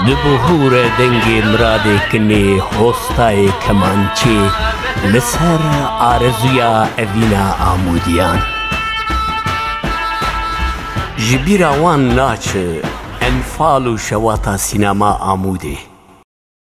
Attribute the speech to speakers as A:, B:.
A: دبهور دنگ مراد کنی هستای کمانچی لسر آرزویا اوینا آمودیان جبیر وان ناچ انفال و شواتا سینما آموده